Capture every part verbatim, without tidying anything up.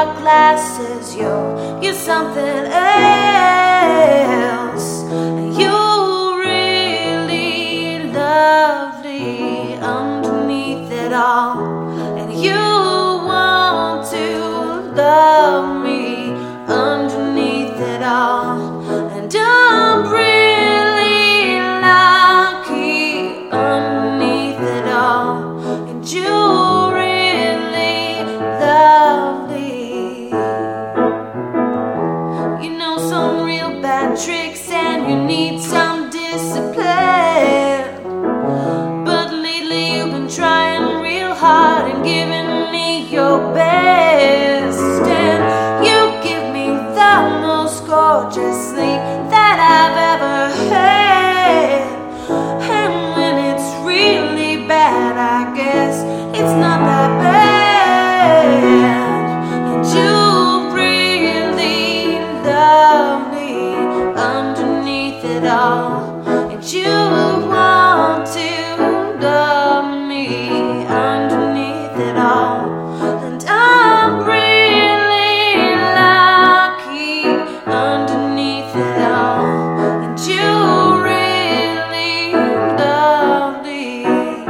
dark glasses, you're, you're something else. You're really lovely underneath it all, and you want to love me underneath it all. And I'm really lucky underneath it all, and you're really lovely. You know some real bad tricks and you need some discipline, but lately you've been trying real hard and giving me your best, and you give me the most gorgeous sleep that I've ever had. And when it's really bad, I guess it's not that bad. And you really love me underneath it all, and you want to love me underneath it all. And I'm really lucky underneath it all, and you're really lovely.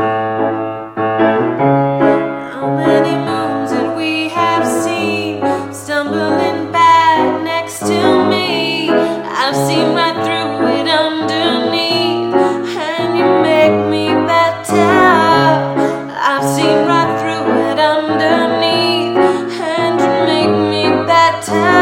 How many moons did we have seen stumbling back next to me? I've seen right through it underneath, and you make me better. I've seen right through it underneath, and you make me better.